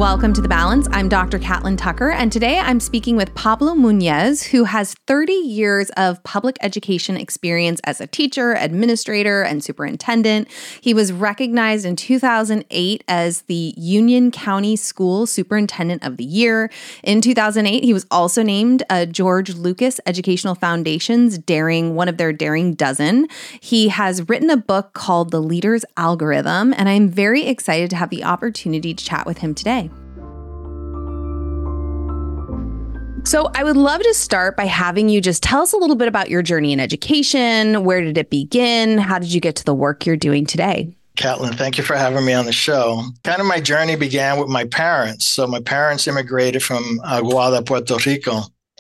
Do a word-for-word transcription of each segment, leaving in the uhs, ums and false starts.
Welcome to The Balance. I'm Doctor Catlin Tucker, and today I'm speaking with Pablo Muñez, who has thirty years of public education experience as a teacher, administrator, and superintendent. He was recognized in two thousand eight as the Union County School Superintendent of the Year. In two thousand eight, he was also named a George Lucas Educational Foundation's Daring, one of their Daring Dozen. He has written a book called The Leader's Algorithm, and I'm very excited to have the opportunity to chat with him today. So I would love to start by having you just tell us a little bit about your journey in education. Where did it begin? How did you get to the work you're doing today? Catlin, thank you for having me on the show. Kind of my journey began with my parents. So my parents immigrated from Aguada, Puerto Rico.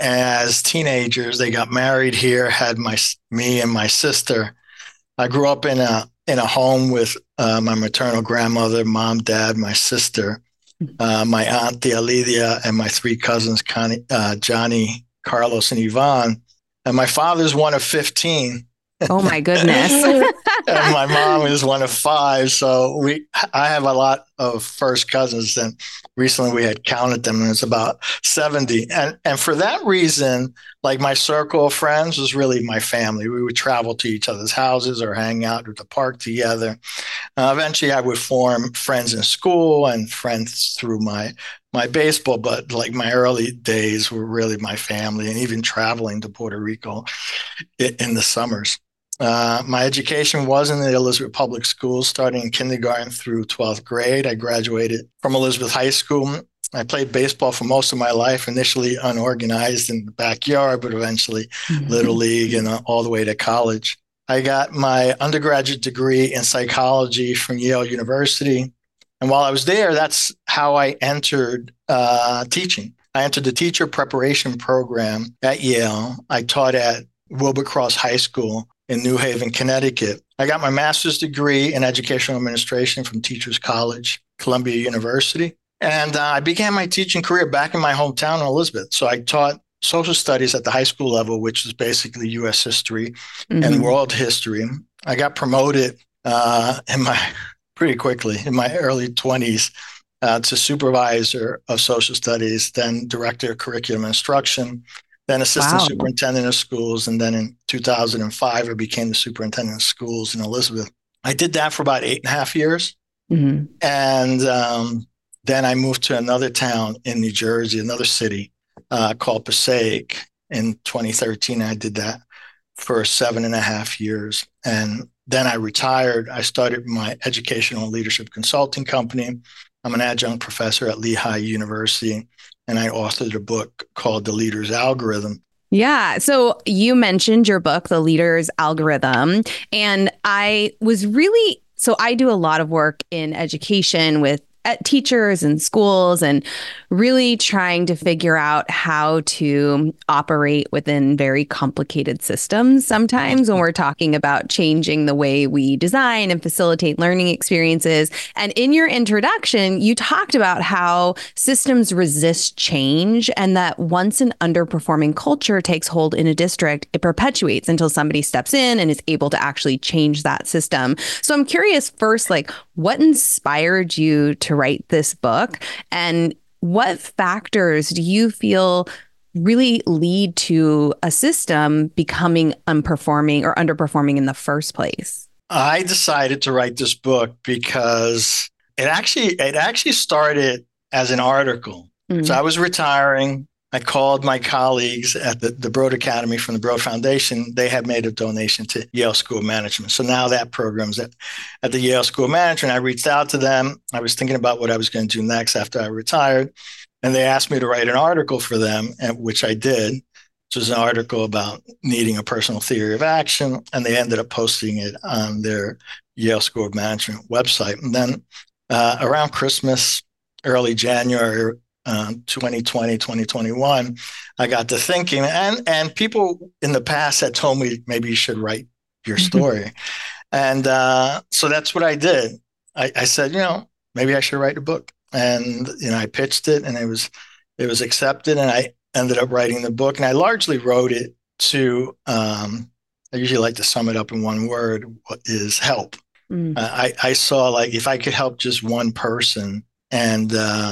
As teenagers, they got married here, had my me and my sister. I grew up in a in a home with uh, my maternal grandmother, mom, dad, my sister. Uh, my aunt, Tia Lydia, and my three cousins, Connie, uh, Johnny, Carlos, and Yvonne. And my father's one of fifteen. Oh, my goodness. And my mom is one of five. So we, I have a lot of first cousins. And recently we had counted them, and it's about seventy. And, and for that reason, like my circle of friends was really my family. We would travel to each other's houses or hang out at the park together. Uh, eventually, I would form friends in school and friends through my my baseball. But like my early days were really my family, and even traveling to Puerto Rico in, in the summers. Uh, my education was in the Elizabeth Public Schools, starting in kindergarten through twelfth grade. I graduated from Elizabeth High School. I played baseball for most of my life, initially unorganized in the backyard, but eventually mm-hmm. Little League and uh, all the way to college. I got my undergraduate degree in psychology from Yale University. And while I was there, that's how I entered uh, teaching. I entered the teacher preparation program at Yale. I taught at Wilbur Cross High School in New Haven, Connecticut. I got my master's degree in educational administration from Teachers College, Columbia University. And uh, I began my teaching career back in my hometown in Elizabeth. So I taught social studies at the high school level, which is basically U S history mm-hmm. and world history. I got promoted uh, in my pretty quickly in my early twenties uh, to supervisor of social studies, then director of curriculum instruction, then assistant wow. superintendent of schools. And then in two thousand five, I became the superintendent of schools in Elizabeth. I did that for about eight and a half years. Mm-hmm. And um, then I moved to another town in New Jersey, another city uh, called Passaic in twenty thirteen. I did that for seven and a half years. And then I retired. I started my educational and leadership consulting company. I'm an adjunct professor at Lehigh University, and I authored a book called The Leader's Algorithm. Yeah. So you mentioned your book, The Leader's Algorithm, and I was really, so I do a lot of work in education with at teachers and schools, and really trying to figure out how to operate within very complicated systems sometimes when we're talking about changing the way we design and facilitate learning experiences. And in your introduction, you talked about how systems resist change, and that once an underperforming culture takes hold in a district, it perpetuates until somebody steps in and is able to actually change that system. So I'm curious first, like, what inspired you to write this book, and what factors do you feel really lead to a system becoming unperforming or underperforming in the first place? I decided to write this book because it actually it actually started as an article. Mm-hmm. So I was retiring. I called my colleagues at the, the Broad Academy from the Broad Foundation. They had made a donation to Yale School of Management. So now that program's at, at the Yale School of Management. I reached out to them. I was thinking about what I was going to do next after I retired. And they asked me to write an article for them, which I did, which was an article about needing a personal theory of action. And they ended up posting it on their Yale School of Management website. And then uh, around Christmas, early January, Uh, twenty twenty, twenty twenty-one, I got to thinking, and and people in the past had told me maybe you should write your story. And uh, so that's what I did. I, I said, you know, maybe I should write a book. And, you know, I pitched it, and it was it was accepted, and I ended up writing the book. And I largely wrote it to, um, I usually like to sum it up in one word, what is help. Mm. Uh, I, I saw, like, if I could help just one person and uh,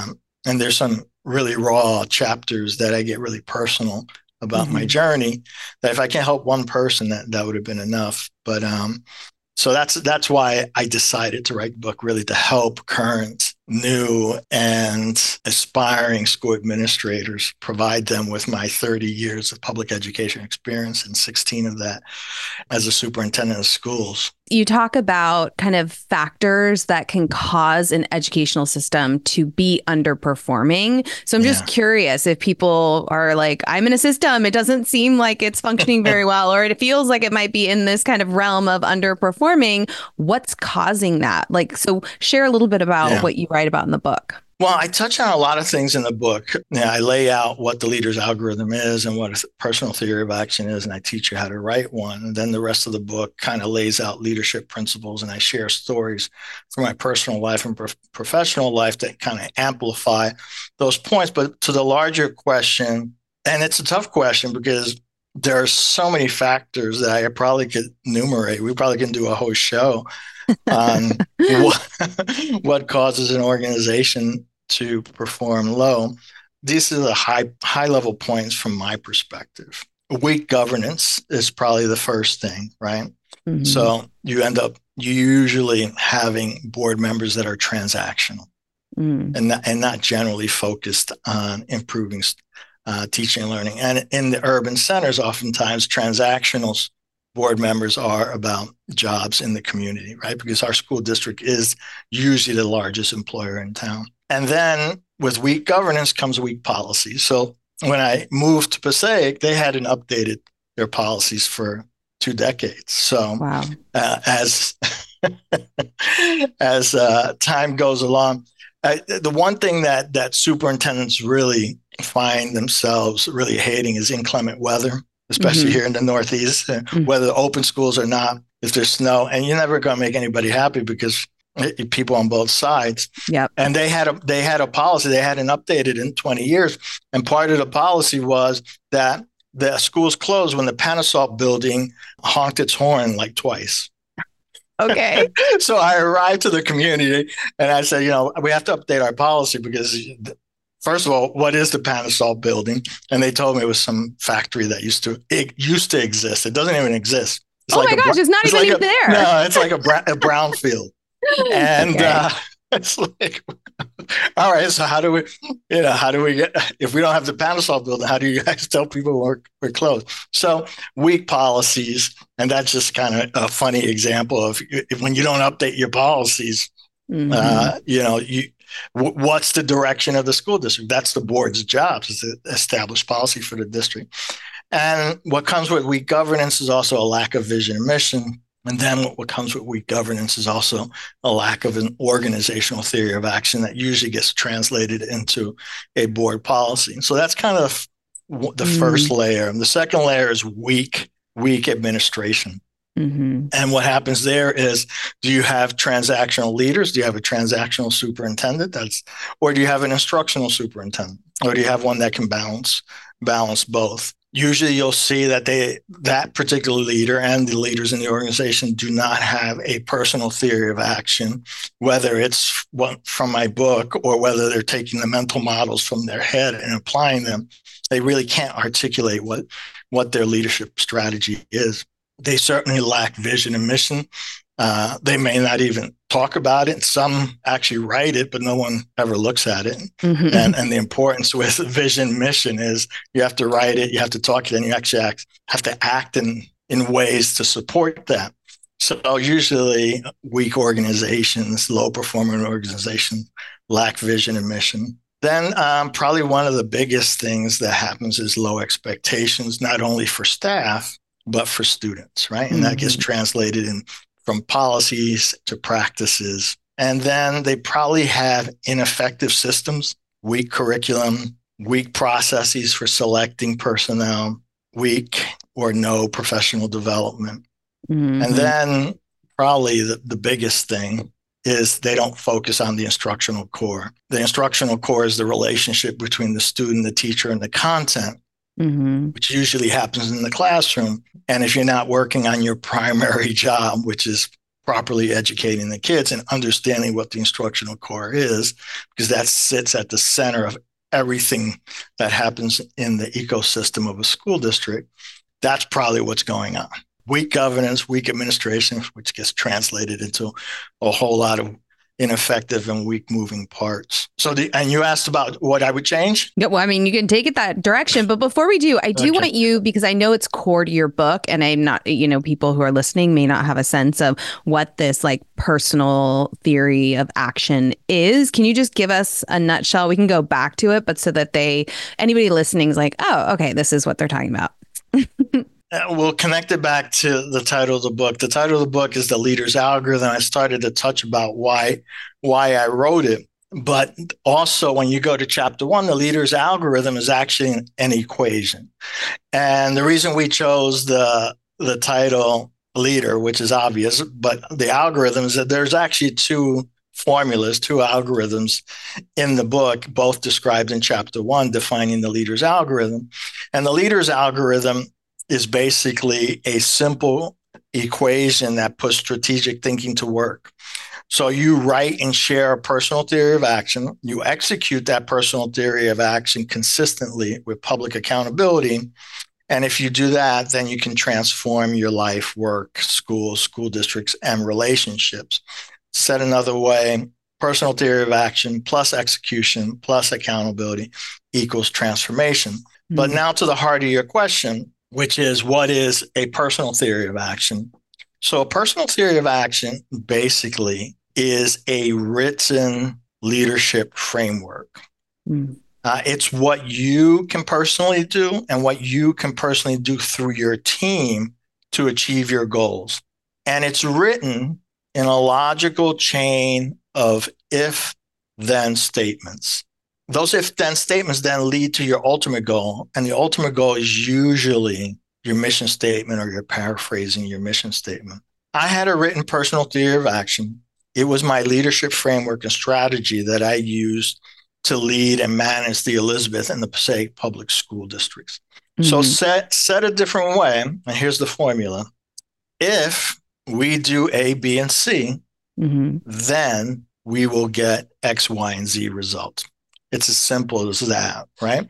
and there's some really raw chapters that I get really personal about Mm-hmm. my journey, that if I can help one person, that, that would have been enough. But um, so that's that's why I decided to write the book, really to help current, new, and aspiring school administrators, provide them with my thirty years of public education experience, and sixteen of that as a superintendent of schools. You talk about kind of factors that can cause an educational system to be underperforming. So I'm just Yeah. curious if people are like, I'm in a system, it doesn't seem like it's functioning very well, or it feels like it might be in this kind of realm of underperforming. What's causing that? Like, so share a little bit about Yeah. what you write about in the book. Well, I touch on a lot of things in the book. You know, I lay out what the leader's algorithm is and what a personal theory of action is, and I teach you how to write one. And then the rest of the book kind of lays out leadership principles, and I share stories from my personal life and prof- professional life that kind of amplify those points. But to the larger question, and it's a tough question because there are so many factors that I probably could enumerate. We probably can do a whole show on what, what causes an organization to perform low. These are the high high level points from my perspective. Weak governance is probably the first thing, right? Mm-hmm. So you end up usually having board members that are transactional mm. and, not, and not generally focused on improving uh, teaching and learning. And in the urban centers, oftentimes transactional board members are about jobs in the community, right? Because our school district is usually the largest employer in town. And then with weak governance comes weak policy. So when I moved to Passaic, they hadn't updated their policies for two decades. So wow. uh, as as uh, time goes along, uh, the one thing that that superintendents really find themselves really hating is inclement weather, especially mm-hmm. here in the Northeast, uh, mm-hmm. whether open schools or not, if there's snow. And you're never going to make anybody happy because people on both sides. Yep. And they had a they had a policy they hadn't updated in twenty years. And part of the policy was that the schools closed when the Panasonic building honked its horn like twice. Okay. So I arrived to the community and I said, you know, we have to update our policy because, first of all, what is the Panasonic building? And they told me it was some factory that used to it used to exist. It doesn't even exist. It's oh like my gosh, it's not it's even like a, there. No, it's like a, bra- a brownfield. And okay. uh, it's like, all right, so how do we, you know, how do we get, if we don't have the Panasonic building, how do you guys tell people we're, we're closed? So weak policies, and that's just kind of a funny example of if, when you don't update your policies, mm-hmm. uh, you know, you w- what's the direction of the school district? That's the board's job, is to establish policy for the district. And what comes with weak governance is also a lack of vision and mission. And then what comes with weak governance is also a lack of an organizational theory of action that usually gets translated into a board policy. So that's kind of the mm. first layer. And the second layer is weak, weak administration. Mm-hmm. And what happens there is, do you have transactional leaders? Do you have a transactional superintendent? That's, or do you have an instructional superintendent? Or do you have one that can balance, balance both? Usually you'll see that they that particular leader and the leaders in the organization do not have a personal theory of action, whether it's what, from my book or whether they're taking the mental models from their head and applying them. They really can't articulate what, what their leadership strategy is. They certainly lack vision and mission. Uh, they may not even talk about it. Some actually write it, but no one ever looks at it. Mm-hmm. And, and the importance with vision mission is you have to write it, you have to talk it, and you actually act, have to act in, in ways to support that. So usually weak organizations, low performing organizations lack vision and mission. Then um, probably one of the biggest things that happens is low expectations, not only for staff, but for students, right? And mm-hmm. that gets translated in from policies to practices. And then they probably have ineffective systems, weak curriculum, weak processes for selecting personnel, weak or no professional development. Mm-hmm. And then probably the, the biggest thing is they don't focus on the instructional core. The instructional core is the relationship between the student, the teacher, and the content, mm-hmm. which usually happens in the classroom. And if you're not working on your primary job, which is properly educating the kids and understanding what the instructional core is, because that sits at the center of everything that happens in the ecosystem of a school district. That's probably what's going on. Weak governance, weak administration, which gets translated into a whole lot of ineffective and weak moving parts. So, the, and you asked about what I would change? Yeah, well, I mean, you can take it that direction. But before we do, I do okay. want you, because I know it's core to your book, and I'm not, you know, people who are listening may not have a sense of what this like personal theory of action is. Can you just give us a nutshell? We can go back to it, but so that they, anybody listening is like, oh, okay, this is what they're talking about. We'll connect it back to the title of the book. The title of the book is The Leader's Algorithm. I started to touch about why, why I wrote it. But also when you go to chapter one, the leader's algorithm is actually an, an equation. And the reason we chose the, the title leader, which is obvious, but the algorithm is that there's actually two formulas, two algorithms in the book, both described in chapter one, defining the leader's algorithm. And the leader's algorithm is basically a simple equation that puts strategic thinking to work. So you write and share a personal theory of action. You execute that personal theory of action consistently with public accountability. And if you do that, then you can transform your life, work, schools, school districts, and relationships. Said another way, personal theory of action plus execution plus accountability equals transformation. Mm-hmm. But now to the heart of your question, which is what is a personal theory of action? So a personal theory of action basically is a written leadership framework. Mm. Uh, it's what you can personally do and what you can personally do through your team to achieve your goals. And it's written in a logical chain of if-then statements. Those if-then statements then lead to your ultimate goal. And the ultimate goal is usually your mission statement, or you're paraphrasing your mission statement. I had a written personal theory of action. It was my leadership framework and strategy that I used to lead and manage the Elizabeth and the Passaic public school districts. Mm-hmm. So set, set a different way, and here's the formula. If we do A, B, and C, mm-hmm. then we will get X, Y, and Z results. It's as simple as that, right?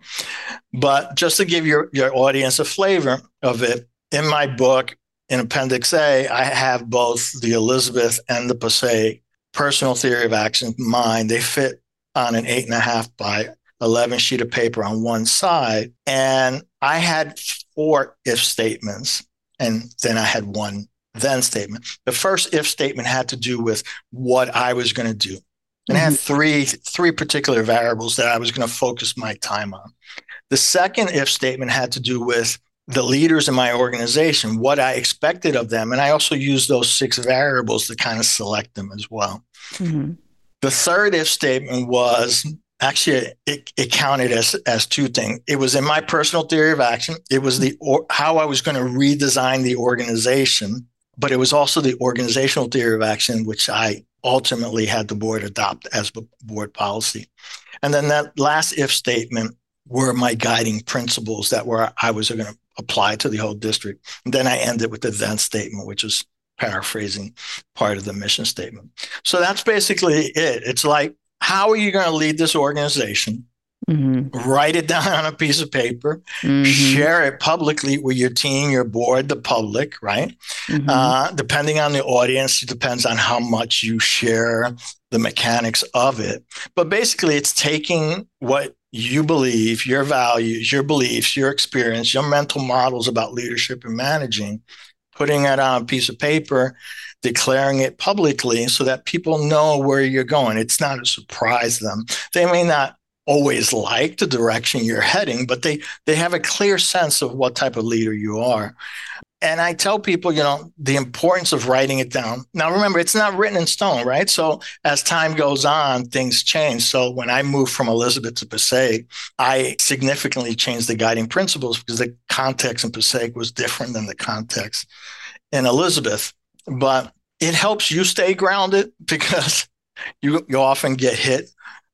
But just to give your, your audience a flavor of it, in my book, in Appendix A, I have both the Elizabeth and the Passaic personal theory of action mine. They fit on an eight and a half by eleven sheet of paper on one side. And I had four if statements, and then I had one then statement. The first if statement had to do with what I was going to do. And mm-hmm. I had three, three particular variables that I was going to focus my time on. The second if statement had to do with the leaders in my organization, what I expected of them. And I also used those six variables to kind of select them as well. Mm-hmm. The third if statement was actually, it, it counted as, as two things. It was in my personal theory of action. It was the or, how I was going to redesign the organization, but it was also the organizational theory of action, which I ultimately had the board adopt as board policy. And then that last if statement were my guiding principles that were I was going to apply to the whole district. And then I ended with the then statement, which is paraphrasing part of the mission statement. So that's basically it. It's like, how are you going to lead this organization? Mm-hmm. Write it down on a piece of paper, mm-hmm. share it publicly with your team, your board, the public, right? Mm-hmm. Uh, depending on the audience, it depends on how much you share the mechanics of it. But basically, it's taking what you believe, your values, your beliefs, your experience, your mental models about leadership and managing, putting it on a piece of paper, declaring it publicly so that people know where you're going. It's not a surprise to them. They may not always like the direction you're heading, but they they have a clear sense of what type of leader you are. And I tell people, you know, the importance of writing it down. Now, remember, it's not written in stone, right? So as time goes on, things change. So when I moved from Elizabeth to Passaic, I significantly changed the guiding principles because the context in Passaic was different than the context in Elizabeth. But it helps you stay grounded because you, you often get hit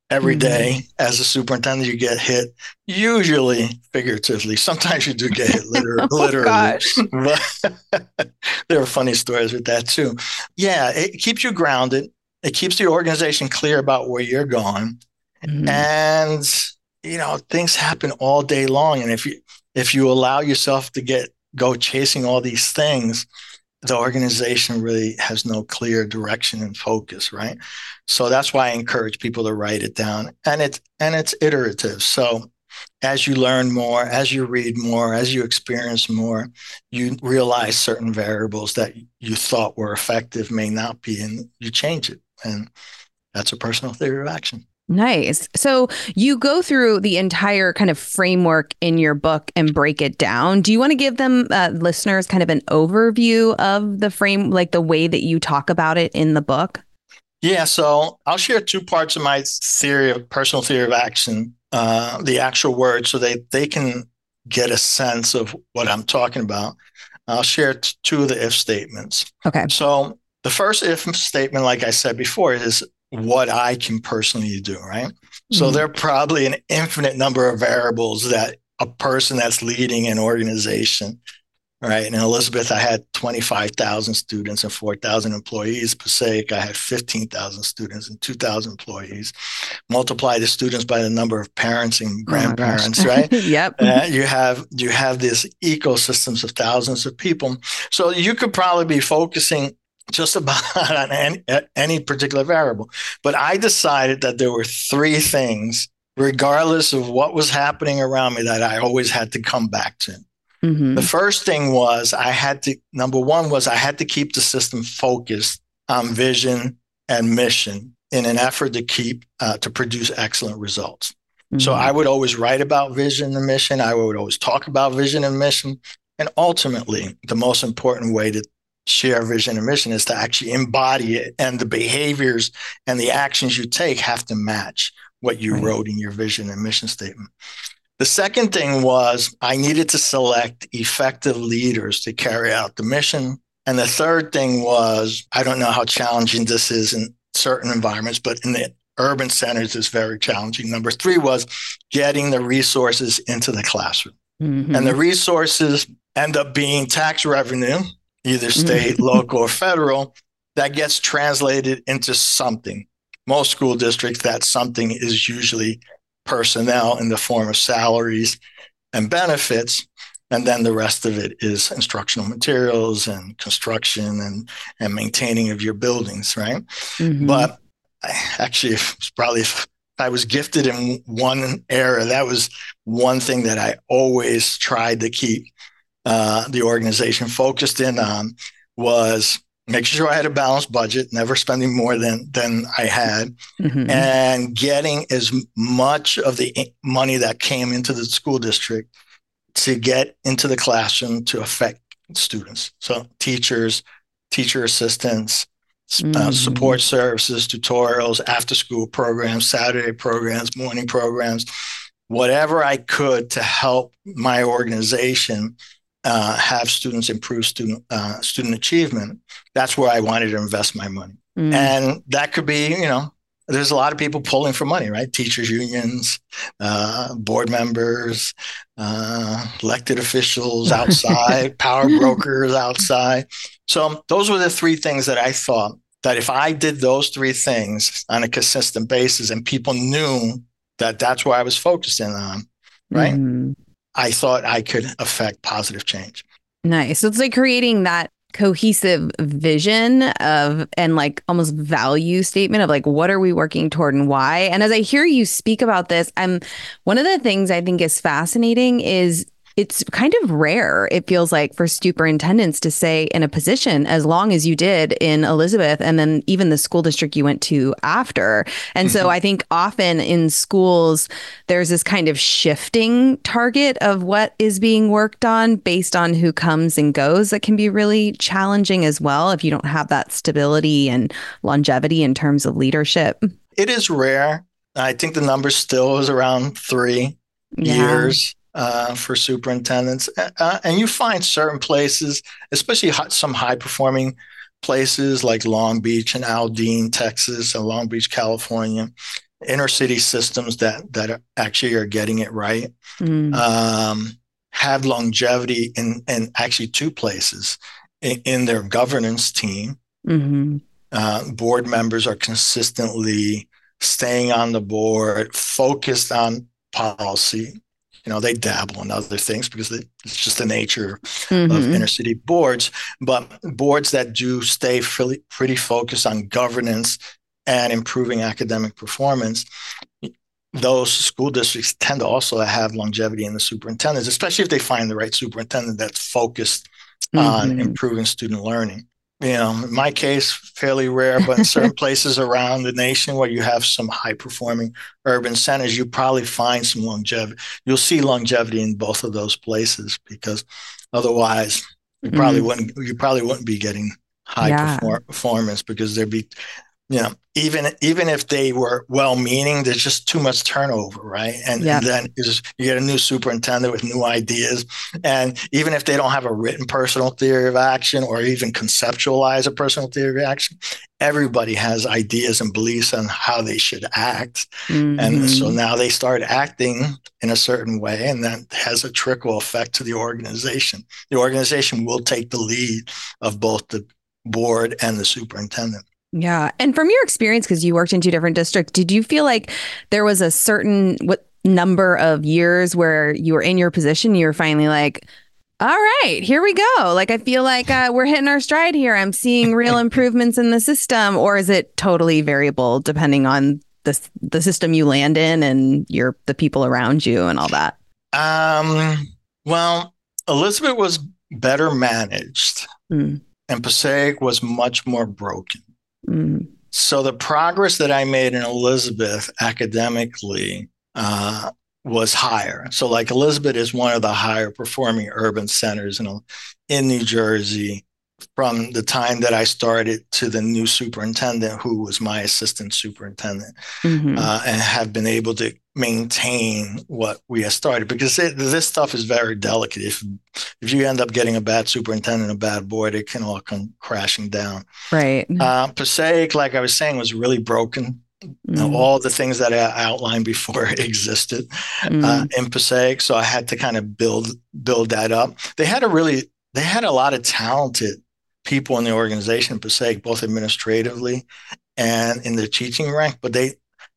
every Mm. day as a superintendent, you get hit, usually figuratively. Sometimes you do get hit liter- Oh literally, gosh. but there are funny stories with that too. Yeah, it keeps you grounded. It keeps the organization clear about where you're going. Mhm. And, you know, things happen all day long. And if you if you allow yourself to get go chasing all these things, the organization really has no clear direction and focus, right? So that's why I encourage people to write it down. And it's and it's iterative. So as you learn more, as you read more, as you experience more, you realize certain variables that you thought were effective may not be, and you change it. And that's a personal theory of action. Nice. So you go through the entire kind of framework in your book and break it down. Do you want to give them uh, listeners kind of an overview of the frame, like the way that you talk about it in the book? Yeah, so I'll share two parts of my theory of personal theory of action, uh, the actual words, so they, they can get a sense of what I'm talking about. I'll share t- two of the if statements. Okay. So the first if statement, like I said before, is what I can personally do, right? So Mm-hmm. there are probably an infinite number of variables that a person that's leading an organization, right? And in Elizabeth, I had twenty-five thousand students and four thousand employees. Passaic, I had fifteen thousand students and two thousand employees. Multiply the students by the number of parents and Oh my gosh. grandparents, right? Yep. Uh, you have you have this ecosystems of thousands of people. So you could probably be focusing just about on any, any particular variable. But I decided that there were three things, regardless of what was happening around me, that I always had to come back to. The Mm-hmm. first thing was I had to, number one was I had to keep the system focused on vision and mission in an effort to keep, uh, to produce excellent results. Mm-hmm. So I would always write about vision and mission. I would always talk about vision and mission. And ultimately, the most important way to share vision and mission is to actually embody it. And the behaviors and the actions you take have to match what you right. wrote in your vision and mission statement. The second thing was I needed to select effective leaders to carry out the mission. And the third thing was, I don't know how challenging this is in certain environments, but in the urban centers, it's very challenging. Number three was getting the resources into the classroom. Mm-hmm. And the resources end up being tax revenue, either state, mm-hmm. local, or federal, that gets translated into something. Most school districts, that something is usually personnel in the form of salaries and benefits. And then the rest of it is instructional materials and construction and, and maintaining of your buildings, right? Mm-hmm. But I, actually, it's probably if I was gifted in one area, that was one thing that I always tried to keep uh, the organization focused in on, was making sure I had a balanced budget, never spending more than than I had, mm-hmm. and getting as much of the money that came into the school district to get into the classroom to affect students. So teachers, teacher assistants, mm-hmm. uh, support services, tutorials, after-school programs, Saturday programs, morning programs, whatever I could to help my organization Uh, have students improve student uh, student achievement. That's where I wanted to invest my money. Mm. And that could be, you know, there's a lot of people pulling for money, right? Teachers unions, uh, board members, uh, elected officials outside, power brokers outside. So those were the three things that I thought that if I did those three things on a consistent basis and people knew that that's what I was focusing on, right? Mm. I thought I could affect positive change. Nice. So it's like creating that cohesive vision of and like almost value statement of like, what are we working toward and why? And as I hear you speak about this, I'm one of the things I think is fascinating is it's kind of rare, it feels like, for superintendents to say in a position as long as you did in Elizabeth and then even the school district you went to after. And mm-hmm. so I think often in schools, there's this kind of shifting target of what is being worked on based on who comes and goes. That can be really challenging as well if you don't have that stability and longevity in terms of leadership. It is rare. I think the number still is around three yeah. years. Uh, for superintendents. Uh, and you find certain places, especially hot, some high-performing places like Long Beach and Aldine, Texas, and Long Beach, California, inner city systems that that are actually are getting it right, Mm. um, have longevity in, in actually two places in, in their governance team. Mm-hmm. Uh, board members are consistently staying on the board, focused on policy. You know, they dabble in other things because they, it's just the nature of Mm-hmm. inner city boards. But boards that do stay pretty, pretty focused on governance and improving academic performance, those school districts tend to also have longevity in the superintendents, especially if they find the right superintendent that's focused on Mm-hmm. improving student learning. You know, in my case, fairly rare, but in certain places around the nation where you have some high performing urban centers, you probably find some longevity. You'll see longevity in both of those places, because otherwise you probably Mm. wouldn't you probably wouldn't be getting high Yeah. perform- performance, because there'd be, you know, even even if they were well-meaning, there's just too much turnover, right? And, and Yep. then you, just, you get a new superintendent with new ideas, and even if they don't have a written personal theory of action or even conceptualize a personal theory of action, everybody has ideas and beliefs on how they should act. Mm-hmm. And so now they start acting in a certain way, and that has a trickle effect to the organization. The organization will take the lead of both the board and the superintendent. Yeah. And from your experience, because you worked in two different districts, did you feel like there was a certain what number of years where you were in your position, you were finally like, all right, here we go. Like, I feel like uh, we're hitting our stride here. I'm seeing real improvements in the system. Or is it totally variable depending on the, the system you land in and your the people around you and all that? Um, well, Elizabeth was better managed, Mm. and Passaic was much more broken. Mm. So the progress that I made in Elizabeth academically uh, was higher. So like Elizabeth is one of the higher performing urban centers in, in New Jersey from the time that I started to the new superintendent, who was my assistant superintendent, Mm-hmm. uh, and have been able to maintain what we have started, because it, this stuff is very delicate. If if you end up getting a bad superintendent, a bad board, it can all come crashing down. Right. Uh, Passaic, like I was saying, was really broken. Mm. All the things that I outlined before existed Mm. uh, in Passaic, so I had to kind of build build that up. They had a really they had a lot of talented people in the organization in Passaic, both administratively and in the teaching rank, but they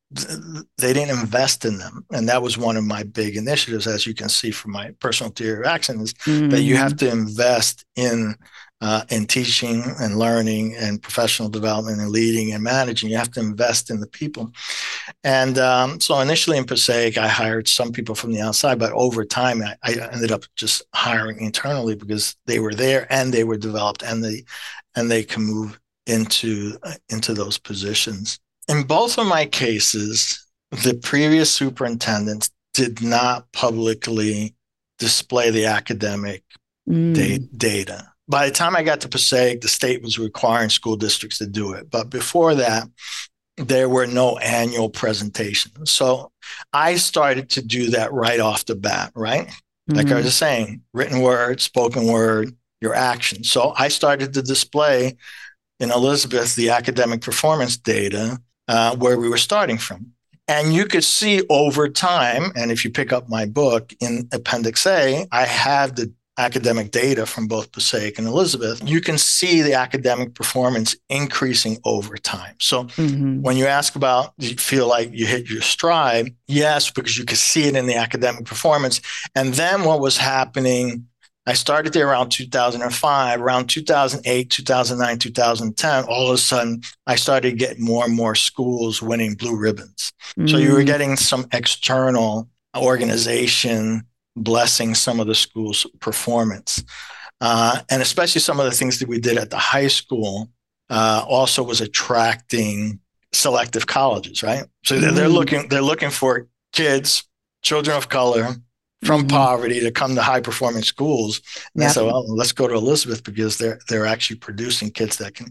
they didn't invest in them. And that was one of my big initiatives, as you can see from my personal theory of action, is Mm. that you have to invest in uh, in teaching and learning and professional development and leading and managing. You have to invest in the people. And um, so initially in Passaic, I hired some people from the outside, but over time, I, I ended up just hiring internally, because they were there and they were developed, and they and they can move into uh, into those positions. In both of my cases, the previous superintendents did not publicly display the academic Mm. da- data. By the time I got to Passaic, the state was requiring school districts to do it. But before that, there were no annual presentations. So I started to do that right off the bat, right? Mm-hmm. Like I was saying, written word, spoken word, your action. So I started to display in Elizabeth the academic performance data uh, where we were starting from. And you could see over time, and if you pick up my book in Appendix A, I have the academic data from both Passaic and Elizabeth. You can see the academic performance increasing over time. So mm-hmm. when you ask about, do you feel like you hit your stride? Yes, because you could see it in the academic performance. And then what was happening, I started there around two thousand five, around two thousand eight, two thousand nine, two thousand ten, all of a sudden I started getting more and more schools winning blue ribbons. Mm-hmm. So you were getting some external organization blessing some of the school's performance. Uh, and especially some of the things that we did at the high school uh, also was attracting selective colleges, right? So mm-hmm. they're looking they're looking for kids, children of color, from mm-hmm. poverty to come to high performing schools. And yep. they said, well, let's go to Elizabeth, because they're they're actually producing kids that can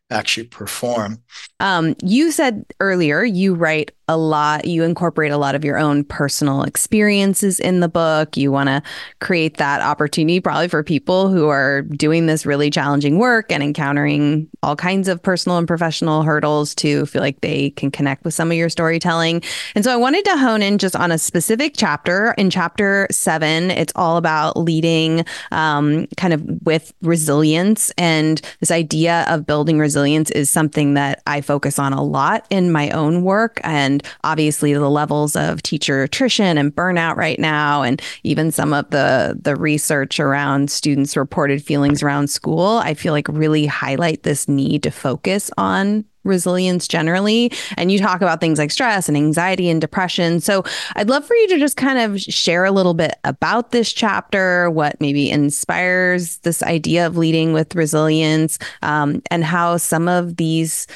actually perform. Um, you said earlier you write a lot, you incorporate a lot of your own personal experiences in the book. You want to create that opportunity probably for people who are doing this really challenging work and encountering all kinds of personal and professional hurdles to feel like they can connect with some of your storytelling. And so I wanted to hone in just on a specific chapter. In chapter seven, it's all about leading um, kind of with resilience. And this idea of building resilience is something that I focus on a lot in my own work. And obviously the levels of teacher attrition and burnout right now, and even some of the the research around students' reported feelings around school, I feel like really highlight this need to focus on resilience generally. And you talk about things like stress and anxiety and depression. So I'd love for you to just kind of share a little bit about this chapter, what maybe inspires this idea of leading with resilience, um, and how some of these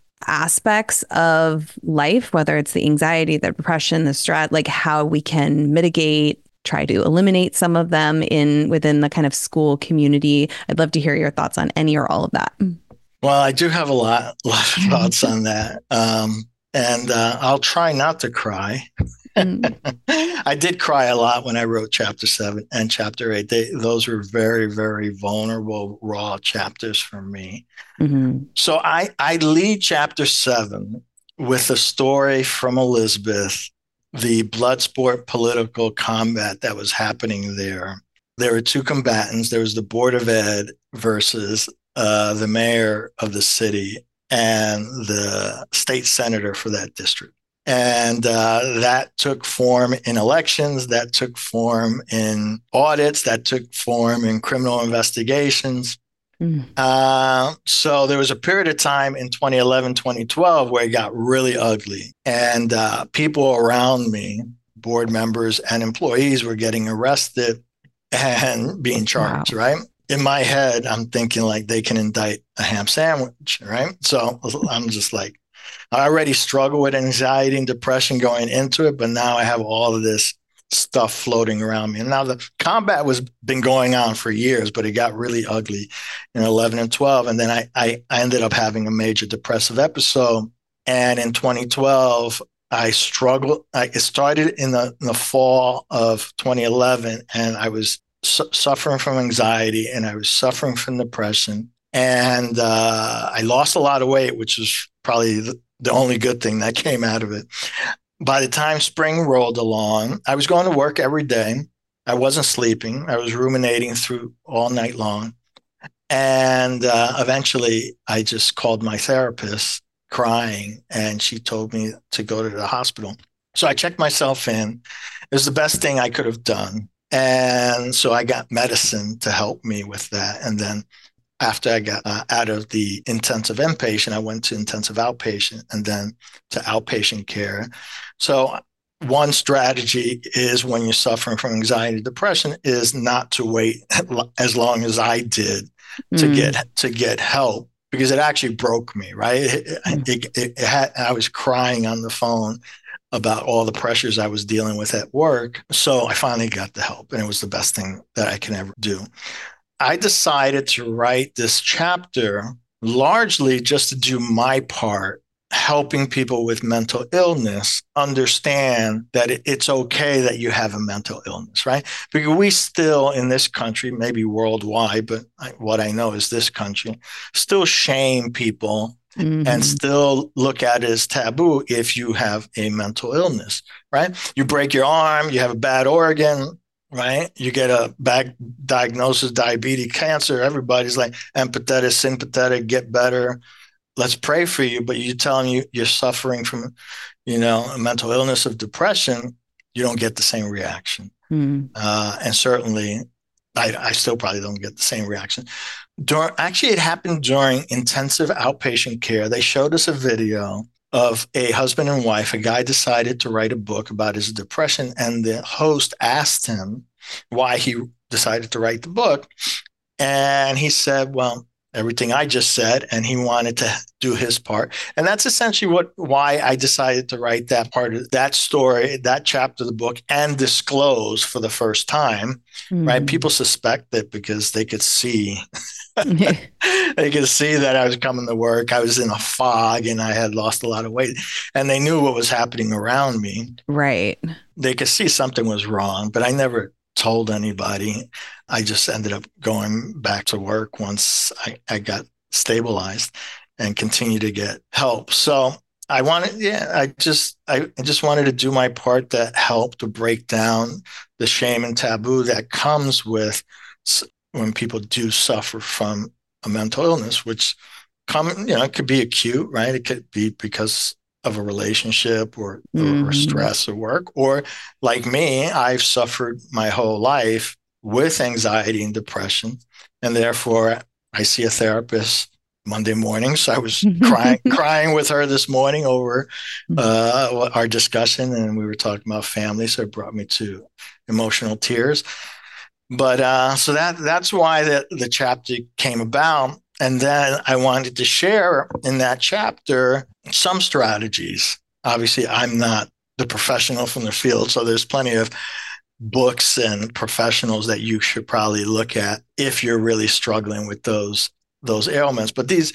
aspects of life, whether it's the anxiety, the depression, the stress, like how we can mitigate, try to eliminate some of them in within the kind of school community. I'd love to hear your thoughts on any or all of that. Well, I do have a lot, lot of thoughts on that. Um, and uh, I'll try not to cry. Mm. I did cry a lot when I wrote chapter seven and chapter eight. They, those were very, very vulnerable, raw chapters for me. Mm-hmm. So I, I lead chapter seven with a story from Elizabeth, the blood sport political combat that was happening there. There were two combatants. There was the Board of Ed versus uh, the mayor of the city and the state senator for that district. And uh, that took form in elections, that took form in audits, that took form in criminal investigations. Mm. Uh, so there was a period of time in twenty eleven, twenty twelve where it got really ugly. And uh, people around me, board members and employees, were getting arrested and being charged, wow. right? In my head, I'm thinking like they can indict a ham sandwich, right? So I'm just like, I already struggle with anxiety and depression going into it, but now I have all of this stuff floating around me. And now the combat was been going on for years, but it got really ugly in eleven and twelve. And then I, I, I ended up having a major depressive episode. And in twenty twelve, I struggled. I, it started in the, in the fall of twenty eleven, and I was su- suffering from anxiety and I was suffering from depression. And uh, I lost a lot of weight, which was probably the, the only good thing that came out of it. By the time spring rolled along, I was going to work every day. I wasn't sleeping. I was ruminating through all night long. And uh, eventually I just called my therapist crying, and she told me to go to the hospital. So I checked myself in. It was the best thing I could have done. And so I got medicine to help me with that. And then after I got uh, out of the intensive inpatient, I went to intensive outpatient and then to outpatient care. So one strategy is when you're suffering from anxiety, depression, is not to wait as long as I did to mm. get to get help, because it actually broke me, right? It, mm. it, it, it had, I was crying on the phone about all the pressures I was dealing with at work. So I finally got the help, and it was the best thing that I can ever do. I decided to write this chapter largely just to do my part, helping people with mental illness understand that it's okay that you have a mental illness, right? Because we still in this country, maybe worldwide, but what I know is this country, still shame people mm-hmm. and still look at it as taboo if you have a mental illness, right? You break your arm, you have a bad organ, right? You get a bad diagnosis, diabetes, cancer. Everybody's like empathetic, sympathetic, get better. Let's pray for you. But you tell them you, you're suffering from, you know, a mental illness of depression, you don't get the same reaction. Mm. Uh, and certainly, I, I still probably don't get the same reaction. During, actually, it happened during intensive outpatient care. They showed us a video of a husband and wife. A guy decided to write a book about his depression, and the host asked him why he decided to write the book. And he said, well, everything I just said, and he wanted to do his part. And that's essentially what why I decided to write that part of that story, that chapter of the book, and disclose for the first time, mm-hmm. right? People suspect it because they could see they could see that I was coming to work. I was in a fog and I had lost a lot of weight, and they knew what was happening around me. Right. They could see something was wrong, but I never told anybody. I just ended up going back to work once I, I got stabilized and continued to get help. So I wanted, yeah, I just, I, I just wanted to do my part to help to break down the shame and taboo that comes with when people do suffer from a mental illness, which come, you know, it could be acute, right? It could be because of a relationship or, mm-hmm. or stress or work, or like me, I've suffered my whole life with anxiety and depression. And therefore I see a therapist Monday mornings. So I was crying, crying with her this morning over uh, our discussion, and we were talking about family. So it brought me to emotional tears. But uh, so that that's why the, the chapter came about. And then I wanted to share in that chapter some strategies. Obviously, I'm not the professional from the field, so there's plenty of books and professionals that you should probably look at if you're really struggling with those those ailments. But these,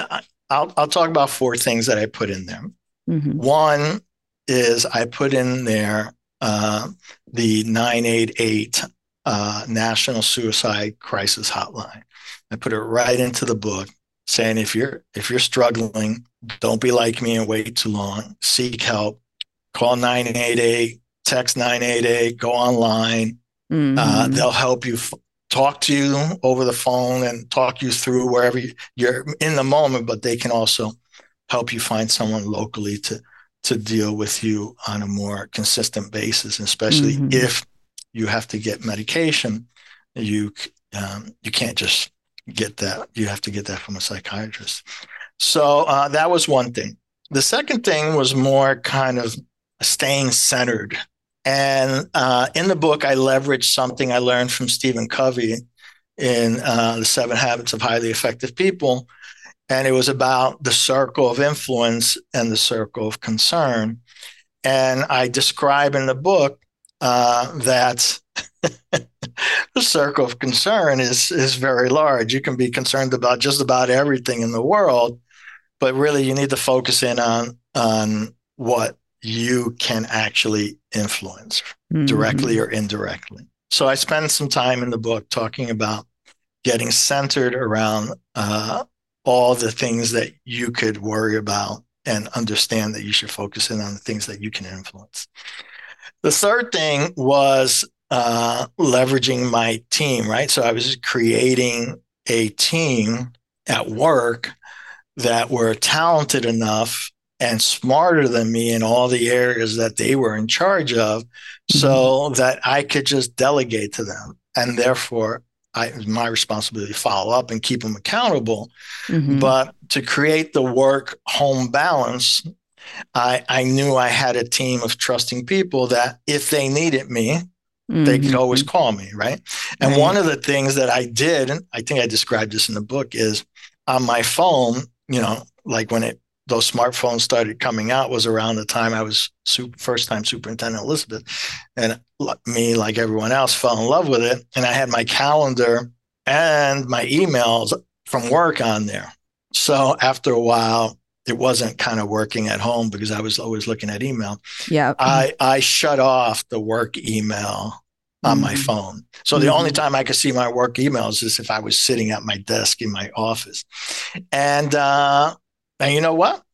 I'll I'll talk about four things that I put in there. Mm-hmm. One is I put in there uh, the nine eight eight uh, National Suicide Crisis Hotline. I put it right into the book, saying if you're if you're struggling, don't be like me and wait too long. Seek help. Call nine eight eight, text nine eight eight, go online. Mm-hmm. Uh, they'll help you f- talk to you over the phone and talk you through wherever you, you're in the moment, but they can also help you find someone locally to, to deal with you on a more consistent basis, especially mm-hmm. if you have to get medication. You um, you can't just get that. You have to get that from a psychiatrist. So uh, that was one thing. The second thing was more kind of staying centered. And uh, in the book, I leveraged something I learned from Stephen Covey in uh, The Seven Habits of Highly Effective People. And it was about the circle of influence and the circle of concern. And I describe in the book uh, that the circle of concern is, is very large. You can be concerned about just about everything in the world, but really you need to focus in on, on what you can actually influence mm-hmm. directly or indirectly. So I spend some time in the book talking about getting centered around uh, all the things that you could worry about and understand that you should focus in on the things that you can influence. The third thing was uh, leveraging my team, right? So I was creating a team at work that were talented enough and smarter than me in all the areas that they were in charge of, mm-hmm. so that I could just delegate to them. And therefore, I, it was my responsibility to follow up and keep them accountable. Mm-hmm. But to create the work-home balance, I, I knew I had a team of trusting people that if they needed me, mm-hmm. they could always call me, right? And right. one of the things that I did, and I think I described this in the book, is on my phone, you know, like when it those smartphones started coming out was around the time I was super, first-time Superintendent Elizabeth. And me, like everyone else, fell in love with it. And I had my calendar and my emails from work on there. So after a while, it wasn't kind of working at home because I was always looking at email. Yeah, I, I shut off the work email on mm-hmm. my phone. So the mm-hmm. only time I could see my work emails is if I was sitting at my desk in my office. And, uh, and you know what?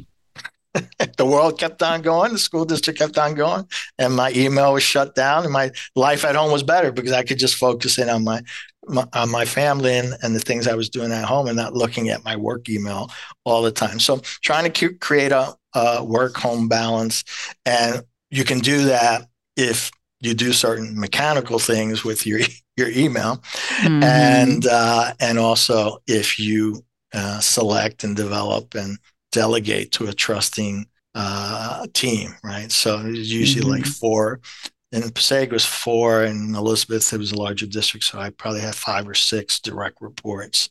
The world kept on going. The school district kept on going. And my email was shut down. And my life at home was better because I could just focus in on my, my on my family and, and the things I was doing at home and not looking at my work email all the time. So trying to create a, a work-home balance. And you can do that if you do certain mechanical things with your, your email. Mm-hmm. And, uh, and also if you Uh, select and develop and delegate to a trusting uh, team, right? So it's usually mm-hmm. like four. In Passaic was four, and Elizabeth, it was a larger district, so I probably had five or six direct reports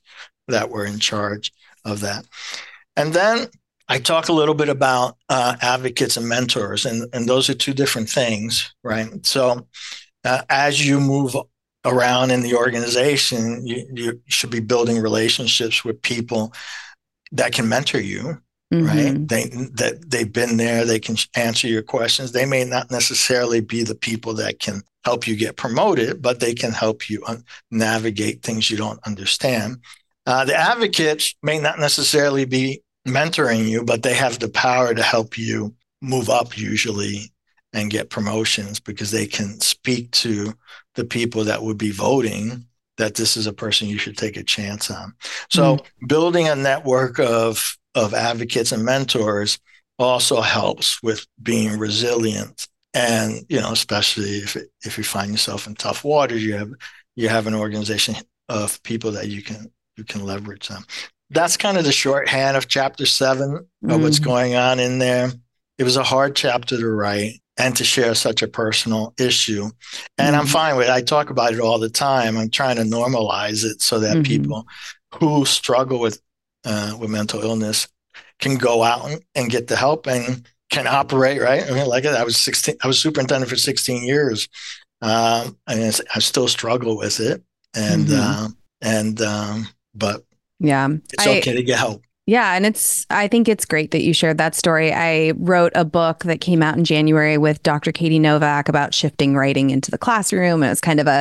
that were in charge of that. And then I talk a little bit about uh, advocates and mentors, and, and those are two different things, right? So uh, as you move around in the organization, you, you should be building relationships with people that can mentor you, mm-hmm. right? They that they've been there, they can answer your questions. They may not necessarily be the people that can help you get promoted, but they can help you un- navigate things you don't understand. Uh, the advocates may not necessarily be mentoring you, but they have the power to help you move up usually and get promotions, because they can speak to the people that would be voting that this is a person you should take a chance on. So mm-hmm. building a network of, of advocates and mentors also helps with being resilient. And, you know, especially if if you find yourself in tough waters, you have you have an organization of people that you can you can leverage them. That's kind of the shorthand of chapter seven mm-hmm. of what's going on in there. It was a hard chapter to write and to share such a personal issue. And mm-hmm. I'm fine with it. I talk about it all the time. I'm trying to normalize it so that mm-hmm. people who struggle with uh, with mental illness can go out and, and get the help and can operate, right? I mean, like I was sixteen, I was superintendent for sixteen years. Um, and I still struggle with it. And, mm-hmm. uh, and, um, but yeah, it's okay I, to get help. Yeah. And it's, I think it's great that you shared that story. I wrote a book that came out in January with Doctor Katie Novak about shifting writing into the classroom. And it was kind of a,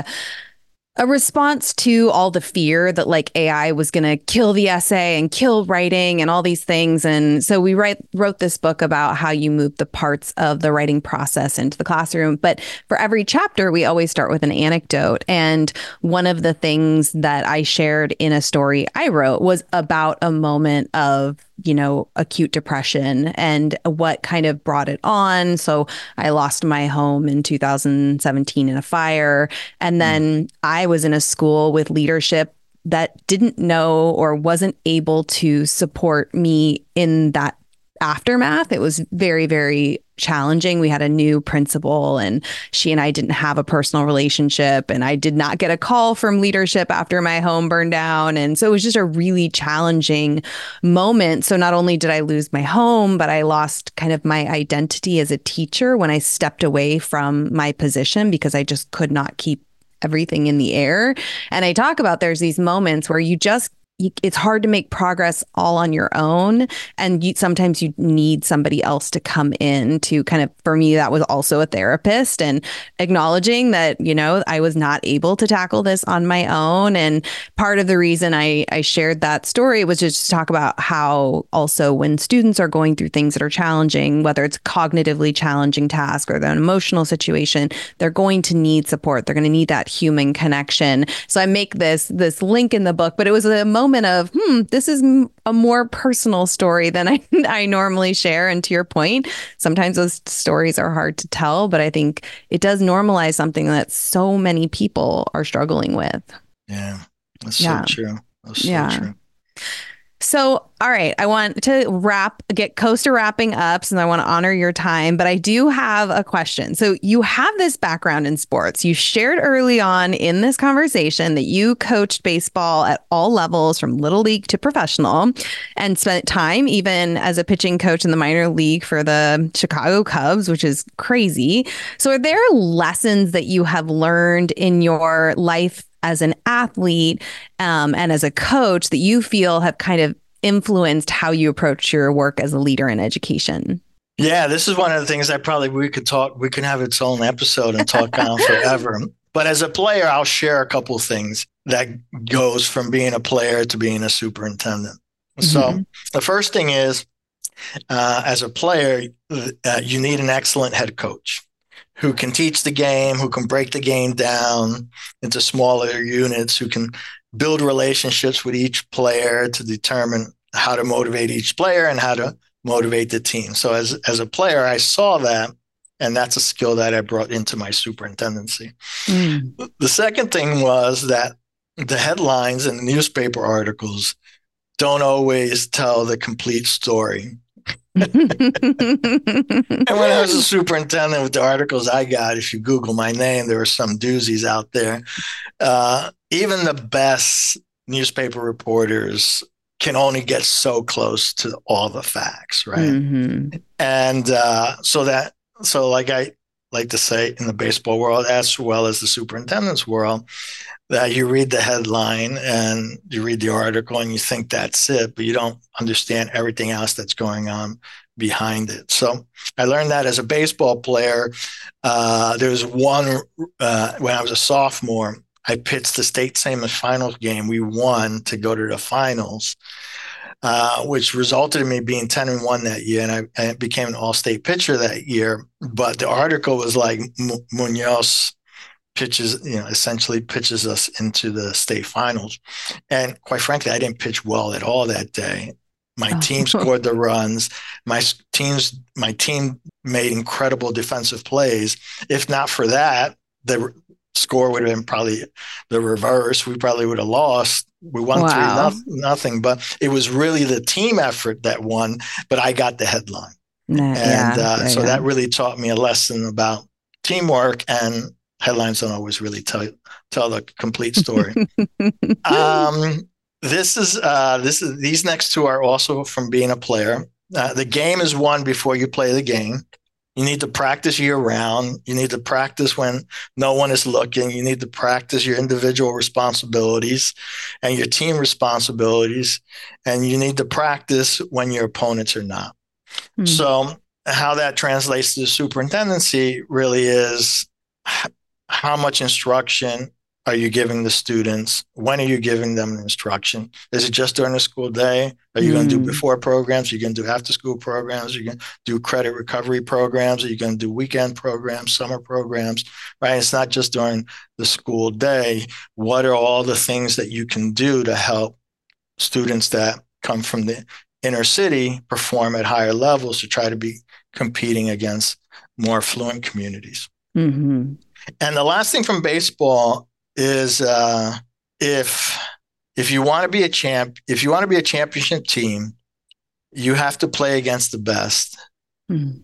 a response to all the fear that like A I was going to kill the essay and kill writing and all these things. And so we write, wrote this book about how you move the parts of the writing process into the classroom. But for every chapter, we always start with an anecdote. And one of the things that I shared in a story I wrote was about a moment of, you know, acute depression and what kind of brought it on. So I lost my home in two thousand seventeen in a fire. And then I was in a school with leadership that didn't know or wasn't able to support me in that aftermath. It was very, very challenging. We had a new principal and she and I didn't have a personal relationship, and I did not get a call from leadership after my home burned down. And so it was just a really challenging moment. So not only did I lose my home, but I lost kind of my identity as a teacher when I stepped away from my position because I just could not keep everything in the air. And I talk about there's these moments where you just You, it's hard to make progress all on your own. And you, sometimes you need somebody else to come in to kind of, for me, that was also a therapist, and acknowledging that, you know, I was not able to tackle this on my own. And part of the reason I, I shared that story was just to talk about how also when students are going through things that are challenging, whether it's a cognitively challenging task or an emotional situation, they're going to need support. They're going to need that human connection. So I make this, this link in the book, but it was a moment moment of, hmm, this is a more personal story than I, I normally share. And to your point, sometimes those stories are hard to tell, but I think it does normalize something that so many people are struggling with. Yeah, that's yeah. so true. That's so yeah. true. So, all right, I want to wrap, get close to wrapping up, since I want to honor your time, but I do have a question. So you have this background in sports. You shared early on in this conversation that you coached baseball at all levels from little league to professional, and spent time even as a pitching coach in the minor league for the Chicago Cubs, which is crazy. So are there lessons that you have learned in your life as an athlete um, and as a coach that you feel have kind of influenced how you approach your work as a leader in education? Yeah, this is one of the things that probably we could talk, we could have its own episode and talk on forever. But as a player, I'll share a couple things that goes from being a player to being a superintendent. Mm-hmm. So the first thing is, uh, as a player, uh, you need an excellent head coach who can teach the game, who can break the game down into smaller units, who can build relationships with each player to determine how to motivate each player and how to motivate the team. So as, as a player, I saw that, and that's a skill that I brought into my superintendency. Mm. The second thing was that the headlines and the newspaper articles don't always tell the complete story. And when I was a superintendent, with the articles I got, if you Google my name, there were some doozies out there. Uh, even the best newspaper reporters can only get so close to all the facts, right? Mm-hmm. And uh, so that, so like I like to say in the baseball world, as well as the superintendent's world, that you read the headline and you read the article and you think that's it, but you don't understand everything else that's going on behind it. So I learned that as a baseball player. Uh, there was one, uh, when I was a sophomore, I pitched the state semifinals game. We won to go to the finals, uh, which resulted in me being ten and one that year. And I, I became an all-state pitcher that year. But the article was like, Munoz pitches, you know, essentially pitches us into the state finals. And quite frankly, I didn't pitch well at all that day. My oh. team scored the runs. My teams, my team made incredible defensive plays. If not for that, the score would have been probably the reverse. We probably would have lost. We won wow. three nothing, nothing, but it was really the team effort that won. But I got the headline, nah, and yeah, uh, yeah, so yeah. that really taught me a lesson about teamwork, and headlines don't always really tell tell the complete story. um, this is uh, this is these next two are also from being a player. Uh, the game is won before you play the game. You need to practice year round. You need to practice when no one is looking. You need to practice your individual responsibilities and your team responsibilities. And you need to practice when your opponents are not. Mm. So how that translates to the superintendency really is how much instruction are you giving the students? When are you giving them the instruction? Is it just during the school day? Are you mm. going to do before programs? Are you going to do after school programs? Are you going to do credit recovery programs? Are you going to do weekend programs, summer programs, right? It's not just during the school day. What are all the things that you can do to help students that come from the inner city perform at higher levels to try to be competing against more affluent communities? Mm-hmm. And the last thing from baseball is uh, if if you want to be a champ, if you want to be a championship team, you have to play against the best. Mm-hmm.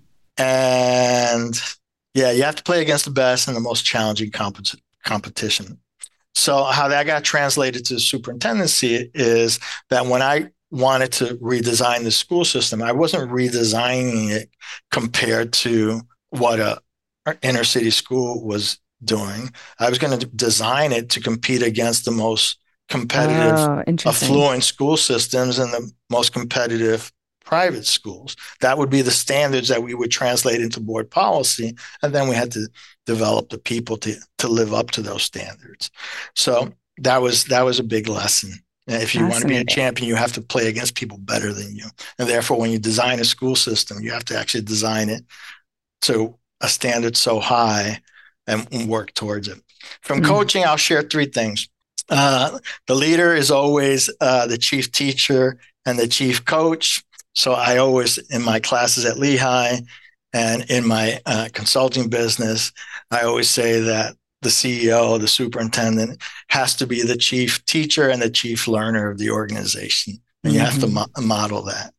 And yeah, you have to play against the best in the most challenging comp- competition. So how that got translated to the superintendency is that when I wanted to redesign the school system, I wasn't redesigning it compared to what a inner city school was doing. I was going to design it to compete against the most competitive, oh, affluent school systems and the most competitive private schools. That would be the standards that we would translate into board policy. And then we had to develop the people to, to live up to those standards. So that was, that was a big lesson. If you want to be a champion, you have to play against people better than you. And therefore, when you design a school system, you have to actually design it to a standard so high and work towards it. From mm-hmm. coaching, I'll share three things. Uh, the leader is always uh, the chief teacher and the chief coach. So I always, in my classes at Lehigh and in my uh, consulting business, I always say that the C E O, the superintendent, has to be the chief teacher and the chief learner of the organization. And mm-hmm. you have to mo- model that.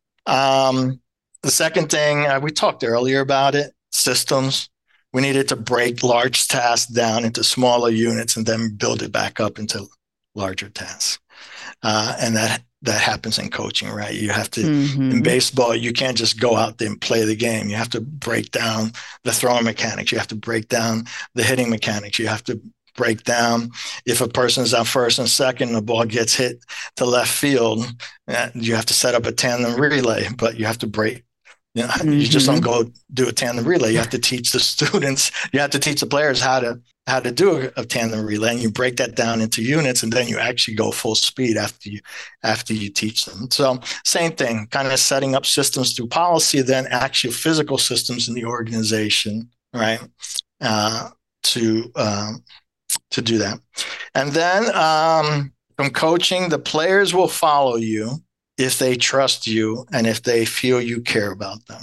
Um, the second thing, uh, we talked earlier about it, systems. We needed to break large tasks down into smaller units and then build it back up into larger tasks. Uh, and that that happens in coaching, right? You have to, mm-hmm. in baseball, you can't just go out there and play the game. You have to break down the throwing mechanics. You have to break down the hitting mechanics. You have to break down if a person's on first and second, the ball gets hit to left field, you have to set up a tandem relay, but you have to break. You know, mm-hmm. you just don't go do a tandem relay. You have to teach the students, you have to teach the players how to how to do a, a tandem relay, and you break that down into units, and then you actually go full speed after you after you teach them. So same thing, kind of setting up systems through policy, then actual physical systems in the organization, right? Uh, to um, to do that, and then um, from coaching, the players will follow you if they trust you and if they feel you care about them.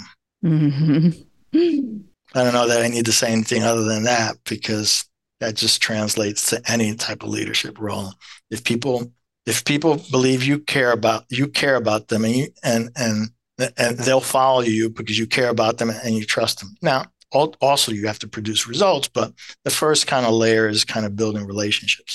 Mm-hmm. I don't know that I need to say anything other than that, because that just translates to any type of leadership role. If people, if people believe you care about, you care about them, and you, and and and they'll follow you because you care about them and you trust them. Now, also you have to produce results, but the first kind of layer is kind of building relationships.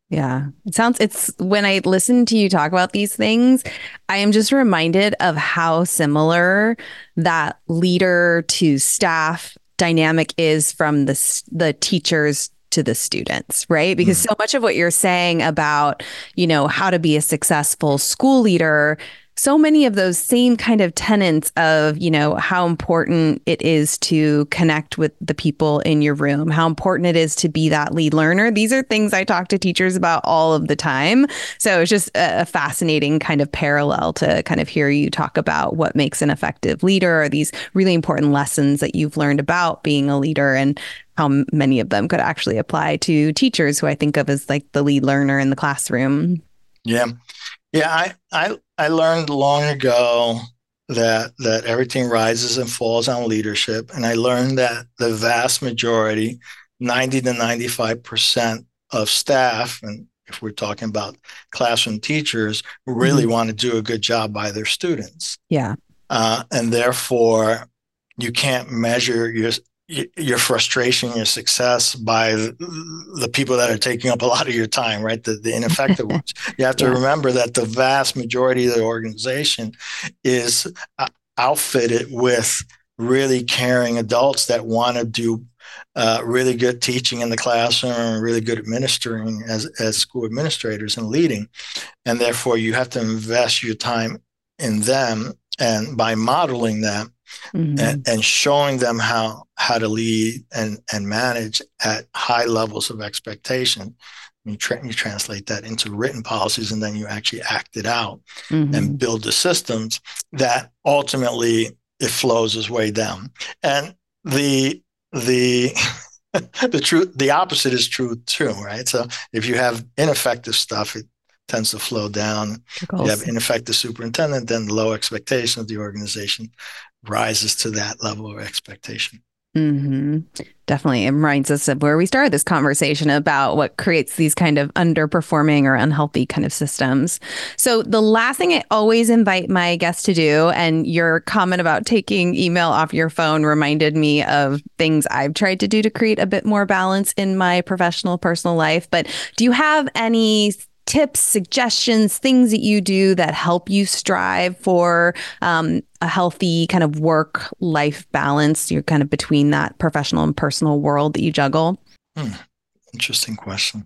Yeah. It sounds, it's when I listen to you talk about these things, I am just reminded of how similar that leader to staff dynamic is from the s- the teachers to the students, right? Because Mm. so much of what you're saying about, you know, how to be a successful school leader, so many of those same kind of tenets of, you know, how important it is to connect with the people in your room, how important it is to be that lead learner. These are things I talk to teachers about all of the time. So it's just a, a fascinating kind of parallel to kind of hear you talk about what makes an effective leader, or these really important lessons that you've learned about being a leader, and how m- many of them could actually apply to teachers who I think of as like the lead learner in the classroom. Yeah. Yeah, I, I I learned long ago that that everything rises and falls on leadership. And I learned that the vast majority, ninety to ninety-five percent of staff, and if we're talking about classroom teachers, really Mhm. want to do a good job by their students. Yeah. Uh, and therefore, you can't measure your your frustration, your success by the people that are taking up a lot of your time, right? The, the ineffective ones. You have to Yeah. remember that the vast majority of the organization is uh, outfitted with really caring adults that want to do uh, really good teaching in the classroom and really good administering as, as school administrators and leading. And therefore, you have to invest your time in them. And by modeling that, and, Mhm. and showing them how how to lead and and manage at high levels of expectation. You, tra- you translate that into written policies, and then you actually act it out and Mhm. build the systems that ultimately it flows its way down. And the the the truth, the opposite is true too, right? So if you have ineffective stuff, it tends to flow down. If you have Trickles. ineffective superintendent, then the low expectation of the organization rises to that level of expectation. Hmm. Definitely. It reminds us of where we started this conversation about what creates these kind of underperforming or unhealthy kind of systems. So, the last thing I always invite my guests to do, and your comment about taking email off your phone reminded me of things I've tried to do to create a bit more balance in my professional, personal life. But do you have any tips, suggestions, things that you do that help you strive for um, a healthy kind of work life balance? You're kind of between that professional and personal world that you juggle. Hmm, interesting question.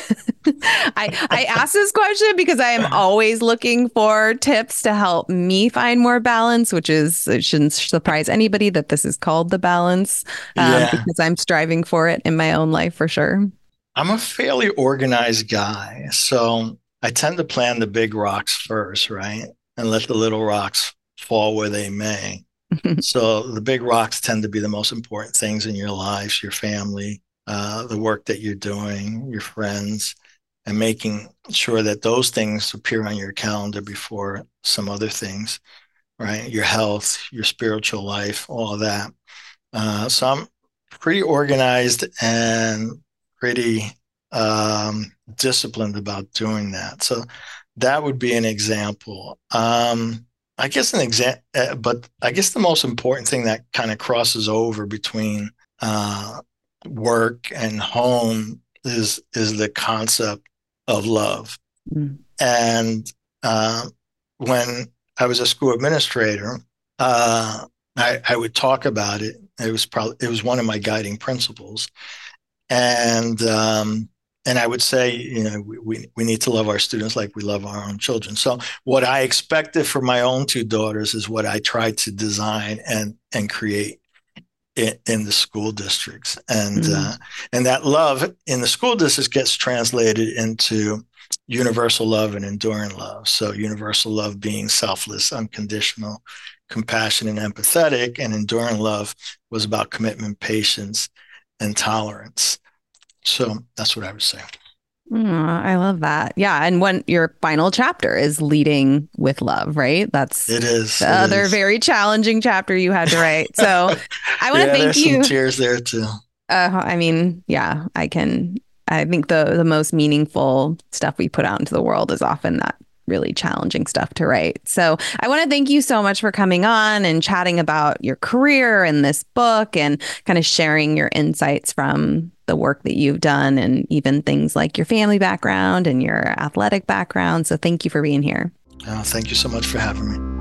I, I ask this question because I am always looking for tips to help me find more balance, which is, it shouldn't surprise anybody that this is called the balance, um, Yeah, because I'm striving for it in my own life for sure. I'm a fairly organized guy. So I tend to plan the big rocks first, right? And let the little rocks fall where they may. So the big rocks tend to be the most important things in your life, your family, uh, the work that you're doing, your friends, and making sure that those things appear on your calendar before some other things, right? Your health, your spiritual life, all of that. Uh, so I'm pretty organized and pretty um, disciplined about doing that. So that would be an example. Um, I guess an example, uh, but I guess the most important thing that kind of crosses over between uh, work and home is is the concept of love. Mm. And uh, when I was a school administrator, uh, I, I would talk about it. It was probably it was one of my guiding principles, and um, and I would say, you know, we, we we need to love our students like we love our own children. So what I expected for my own two daughters is what I tried to design and and create in, in the school districts, and Mm. uh, and that love in the school districts gets translated into universal love and enduring love. So universal love being selfless, unconditional, compassionate, and empathetic, and enduring love was about commitment, patience, and tolerance. So that's what I would say. Mm, I love that. Yeah. And when your final chapter is leading with love, right? That's It is. the It other is. very challenging chapter you had to write. So I want to Yeah, thank there's some you. tears there too. Uh, I mean, yeah, I can. I think the the most meaningful stuff we put out into the world is often that really challenging stuff to write. So I want to thank you so much for coming on and chatting about your career and this book and kind of sharing your insights from the work that you've done and even things like your family background and your athletic background. So thank you for being here. Oh, thank you so much for having me.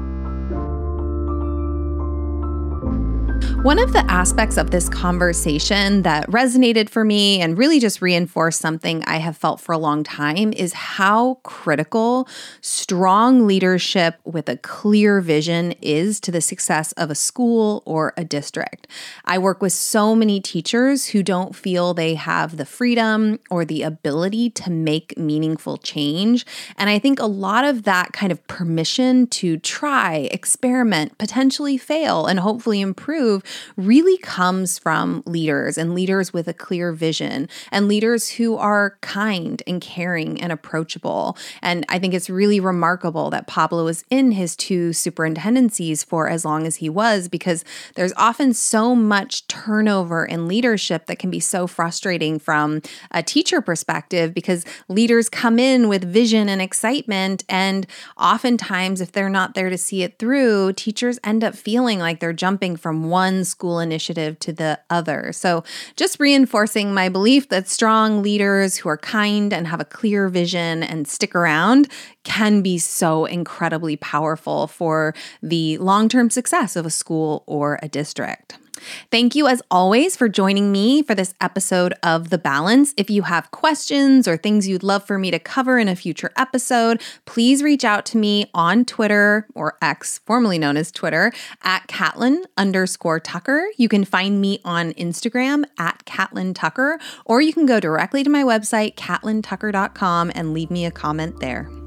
One of the aspects of this conversation that resonated for me and really just reinforced something I have felt for a long time is how critical strong leadership with a clear vision is to the success of a school or a district. I work with so many teachers who don't feel they have the freedom or the ability to make meaningful change. And I think a lot of that kind of permission to try, experiment, potentially fail, and hopefully improve really comes from leaders and leaders with a clear vision and leaders who are kind and caring and approachable. And I think it's really remarkable that Pablo was in his two superintendencies for as long as he was, because there's often so much turnover in leadership that can be so frustrating from a teacher perspective, because leaders come in with vision and excitement, and oftentimes if they're not there to see it through, teachers end up feeling like they're jumping from one school initiative to the other. So just reinforcing my belief that strong leaders who are kind and have a clear vision and stick around can be so incredibly powerful for the long-term success of a school or a district. Thank you, as always, for joining me for this episode of The Balance. If you have questions or things you'd love for me to cover in a future episode, please reach out to me on Twitter, or X, formerly known as Twitter, at Catlin underscore Tucker. You can find me on Instagram at Catlin Tucker, or you can go directly to my website, catlin tucker dot com, and leave me a comment there.